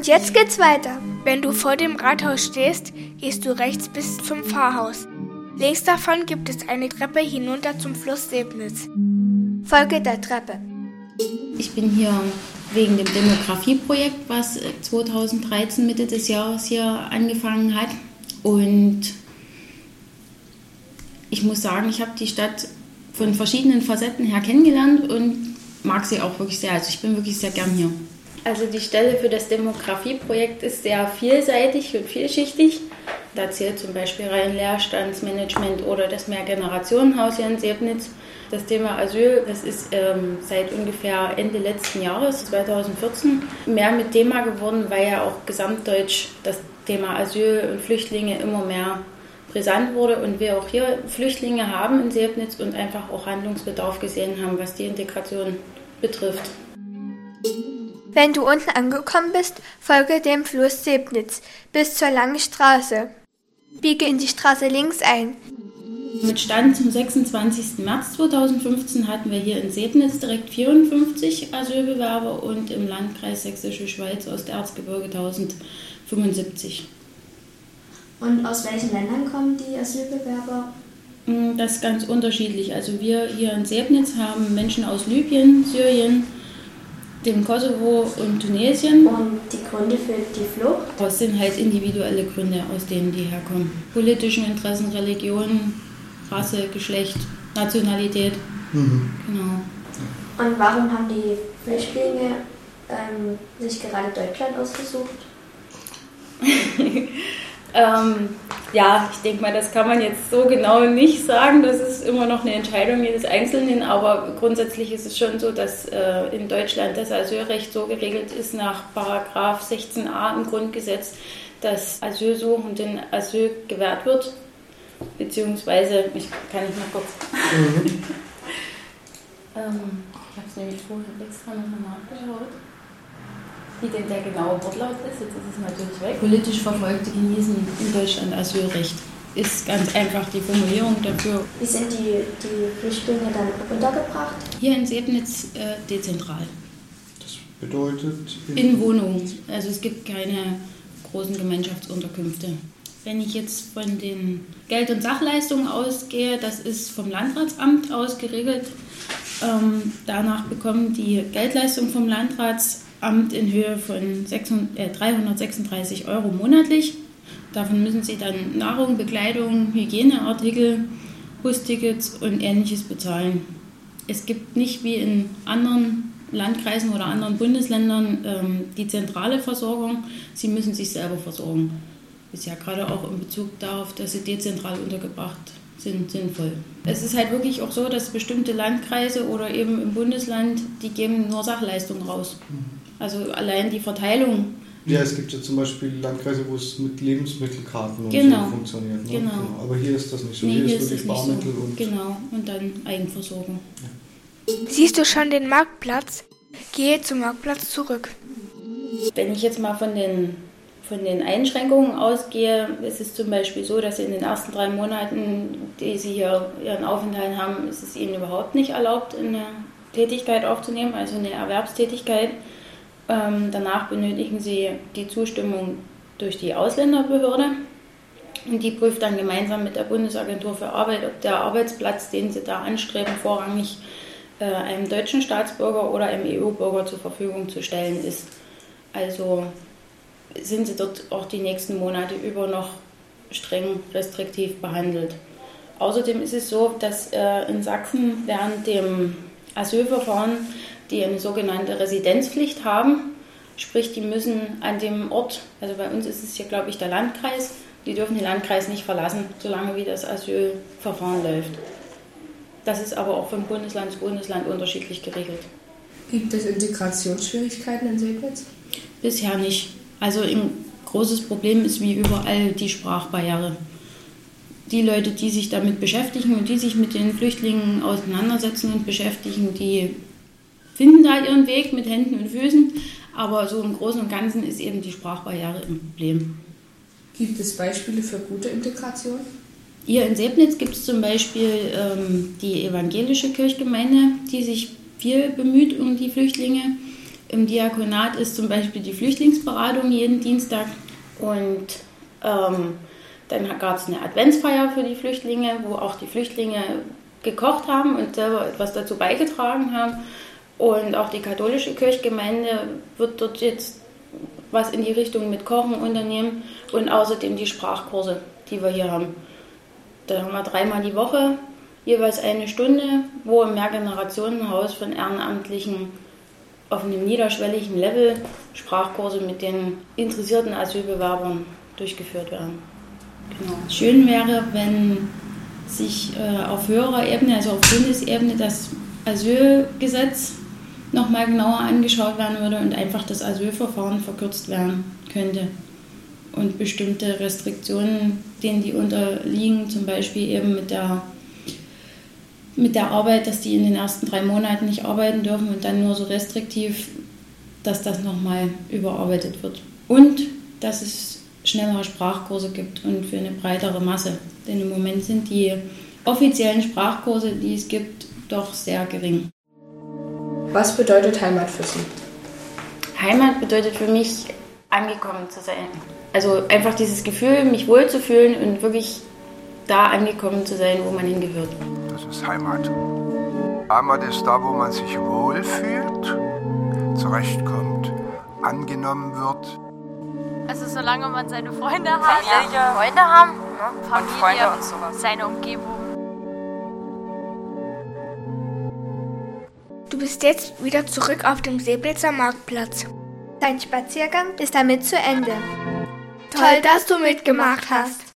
Und jetzt geht's weiter. Wenn du vor dem Rathaus stehst, gehst du rechts bis zum Pfarrhaus. Links davon gibt es eine Treppe hinunter zum Fluss Sebnitz. Folge der Treppe. Ich bin hier wegen dem Demografieprojekt, was 2013 Mitte des Jahres hier angefangen hat. Und ich muss sagen, ich habe die Stadt von verschiedenen Facetten her kennengelernt und mag sie auch wirklich sehr. Also ich bin wirklich sehr gern hier. Also die Stelle für das Demografieprojekt ist sehr vielseitig und vielschichtig. Da zählt zum Beispiel rein Leerstandsmanagement oder das Mehrgenerationenhaus hier in Sebnitz. Das Thema Asyl, das ist seit ungefähr Ende letzten Jahres, 2014, mehr mit Thema geworden, weil ja auch gesamtdeutsch das Thema Asyl und Flüchtlinge immer mehr brisant wurde und wir auch hier Flüchtlinge haben in Sebnitz und einfach auch Handlungsbedarf gesehen haben, was die Integration betrifft. Wenn du unten angekommen bist, folge dem Fluss Sebnitz bis zur langen Straße. Biege in die Straße links ein. Mit Stand zum 26. März 2015 hatten wir hier in Sebnitz direkt 54 Asylbewerber und im Landkreis Sächsische Schweiz aus der Erzgebirge 1075. Und aus welchen Ländern kommen die Asylbewerber? Das ist ganz unterschiedlich. Also wir hier in Sebnitz haben Menschen aus Libyen, Syrien, dem Kosovo und Tunesien. Und die Gründe für die Flucht? Das sind halt individuelle Gründe, aus denen die herkommen. Politischen Interessen, Religion, Rasse, Geschlecht, Nationalität. Genau. Und warum haben die Flüchtlinge sich gerade Deutschland ausgesucht? Ja, ich denke mal, das kann man jetzt so genau nicht sagen. Das ist immer noch eine Entscheidung jedes Einzelnen. Aber grundsätzlich ist es schon so, dass in Deutschland das Asylrecht so geregelt ist nach Paragraph 16a im Grundgesetz, dass Asylsuchenden Asyl gewährt wird. Beziehungsweise, kann ich mal kurz. Ich habe es nämlich vorher extra nochmal nachgeschaut. Wie denn der genaue Wortlaut ist, jetzt ist es natürlich weg. Politisch Verfolgte genießen in Deutschland Asylrecht. Ist ganz einfach die Formulierung dafür. Wie sind die Flüchtlinge dann untergebracht? Hier in Sebnitz dezentral. Das bedeutet? In Wohnungen. Also es gibt keine großen Gemeinschaftsunterkünfte. Wenn ich jetzt von den Geld- und Sachleistungen ausgehe, das ist vom Landratsamt aus geregelt. Danach bekommen die Geldleistungen vom Landratsamt in Höhe von 336 € monatlich. Davon müssen sie dann Nahrung, Bekleidung, Hygieneartikel, Bustickets und Ähnliches bezahlen. Es gibt nicht wie in anderen Landkreisen oder anderen Bundesländern die zentrale Versorgung. Sie müssen sich selber versorgen. Ist ja gerade auch in Bezug darauf, dass sie dezentral untergebracht sind, sinnvoll. Es ist halt wirklich auch so, dass bestimmte Landkreise oder eben im Bundesland, die geben nur Sachleistungen raus. Also allein die Verteilung. Ja, es gibt ja zum Beispiel Landkreise, wo es mit Lebensmittelkarten und Genau. so funktioniert. Ne? Genau. Aber hier ist das nicht so. Nee, hier hier ist wirklich Barmittel so. und... Genau, und dann Eigenversorgung. Ja. Siehst du schon den Marktplatz? Gehe zum Marktplatz zurück. Wenn ich jetzt mal von den Einschränkungen ausgehe, ist es zum Beispiel so, dass in den ersten 3 Monaten, die sie hier ihren Aufenthalt haben, ist es ihnen überhaupt nicht erlaubt, eine Tätigkeit aufzunehmen, also eine Erwerbstätigkeit. Danach benötigen sie die Zustimmung durch die Ausländerbehörde und die prüft dann gemeinsam mit der Bundesagentur für Arbeit, ob der Arbeitsplatz, den sie da anstreben, vorrangig einem deutschen Staatsbürger oder einem EU-Bürger zur Verfügung zu stellen ist. Also sind sie dort auch die nächsten Monate über noch streng restriktiv behandelt. Außerdem ist es so, dass in Sachsen während dem Asylverfahren die eine sogenannte Residenzpflicht haben, sprich die müssen an dem Ort, also bei uns ist es hier glaube ich der Landkreis, die dürfen den Landkreis nicht verlassen, solange wie das Asylverfahren läuft. Das ist aber auch von Bundesland zu Bundesland unterschiedlich geregelt. Gibt es Integrationsschwierigkeiten in Sebnitz? Bisher nicht. Also ein großes Problem ist wie überall die Sprachbarriere. Die Leute, die sich damit beschäftigen und die sich mit den Flüchtlingen auseinandersetzen und beschäftigen, die finden da ihren Weg mit Händen und Füßen. Aber so im Großen und Ganzen ist eben die Sprachbarriere ein Problem. Gibt es Beispiele für gute Integration? Hier in Sebnitz gibt es zum Beispiel die evangelische Kirchgemeinde, die sich viel bemüht um die Flüchtlinge. Im Diakonat ist zum Beispiel die Flüchtlingsberatung jeden Dienstag und dann gab es eine Adventsfeier für die Flüchtlinge, wo auch die Flüchtlinge gekocht haben und selber etwas dazu beigetragen haben. Und auch die katholische Kirchgemeinde wird dort jetzt was in die Richtung mit Kochen unternehmen und außerdem die Sprachkurse, die wir hier haben. Da haben wir 3-mal die Woche, jeweils 1 Stunde, wo im Mehrgenerationenhaus von Ehrenamtlichen auf einem niederschwelligen Level Sprachkurse mit den interessierten Asylbewerbern durchgeführt werden. Genau. Schön wäre, wenn sich auf höherer Ebene, also auf Bundesebene, das Asylgesetz nochmal genauer angeschaut werden würde und einfach das Asylverfahren verkürzt werden könnte. Und bestimmte Restriktionen, denen die unterliegen, zum Beispiel eben mit der Arbeit, dass die in den ersten 3 Monaten nicht arbeiten dürfen und dann nur so restriktiv, dass das nochmal überarbeitet wird. Und dass es schnellere Sprachkurse gibt und für eine breitere Masse. Denn im Moment sind die offiziellen Sprachkurse, die es gibt, doch sehr gering. Was bedeutet Heimat für Sie? Heimat bedeutet für mich, angekommen zu sein. Also einfach dieses Gefühl, mich wohlzufühlen und wirklich da angekommen zu sein, wo man hingehört. Das ist Heimat. Heimat ist da, wo man sich wohlfühlt, zurechtkommt, angenommen wird. Also solange man seine Freunde hat, Freunde haben, ne? Familie, Freunde und sowas. Seine Umgebung. Du bist jetzt wieder zurück auf dem Seeblitzer Marktplatz. Dein Spaziergang ist damit zu Ende. Toll, dass du mitgemacht hast.